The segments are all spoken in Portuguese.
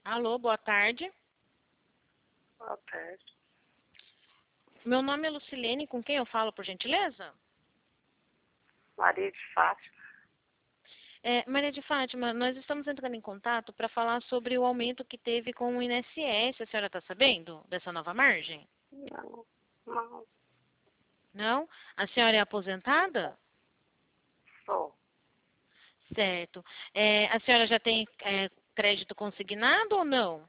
Alô, boa tarde. Boa tarde. Meu nome é Lucilene, com quem eu falo, por gentileza? Maria de Fátima. Maria de Fátima, nós estamos entrando em contato para falar sobre o aumento que teve com o INSS. A senhora está sabendo dessa nova margem? Não. Não? A senhora é aposentada? Sou. Certo. A senhora já tem crédito consignado ou não?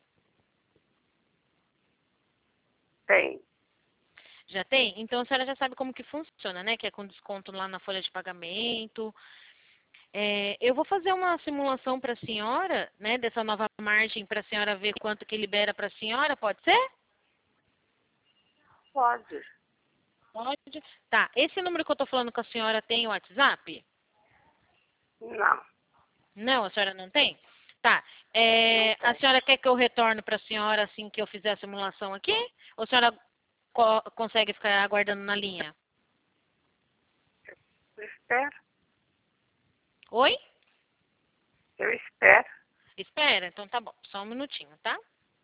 Tem. Já tem? Então a senhora já sabe como que funciona, né? Que é com desconto lá na folha de pagamento. Eu vou fazer uma simulação para a senhora, né? Dessa nova margem para a senhora ver quanto que libera para a senhora, pode ser? Pode. Pode. Tá. Esse número que eu estou falando com a senhora tem o WhatsApp? Não. Não, a senhora não tem? Tá. Não A tem. senhora quer que eu retorne para a senhora assim que eu fizer a simulação aqui? Ou a senhora consegue ficar aguardando na linha? Eu espero. Oi? Eu espero. Espera, então tá bom. Só um minutinho, tá?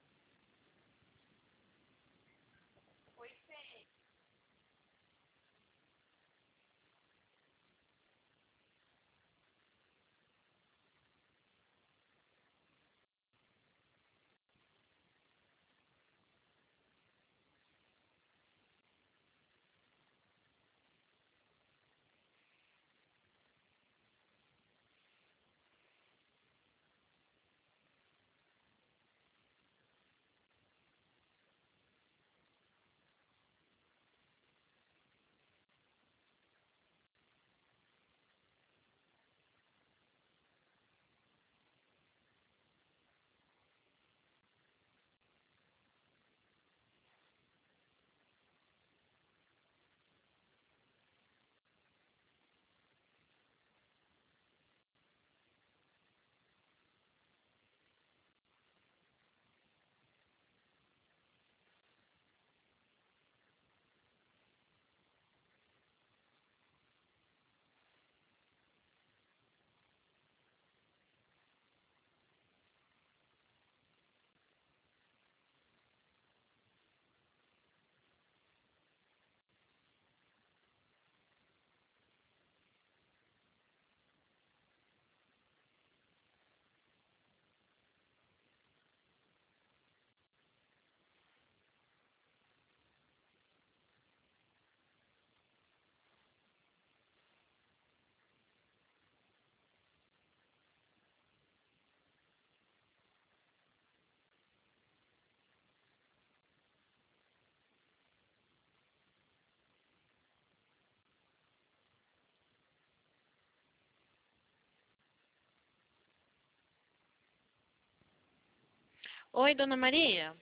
Oi, dona Maria.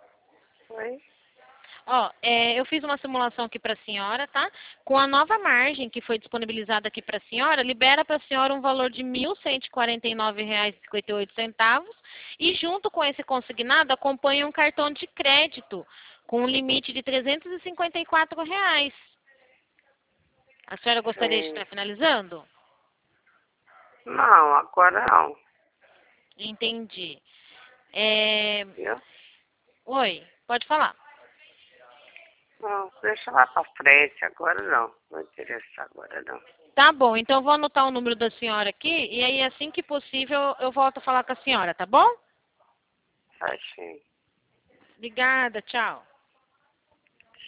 Oi? Ó, eu fiz uma simulação aqui para a senhora, tá? Com a nova margem que foi disponibilizada aqui para a senhora, libera para a senhora um valor de R$ 1.149,58 e junto com esse consignado acompanha um cartão de crédito com um limite de R$ 354. A senhora gostaria de Sim. estar finalizando? Não, agora não. Entendi. Viu? Oi, pode falar. Não, deixa lá pra frente. Agora não. Não interessa agora não. Tá bom, então eu vou anotar o número da senhora aqui e aí assim que possível eu volto a falar com a senhora, tá bom? Certinho. Obrigada, tchau.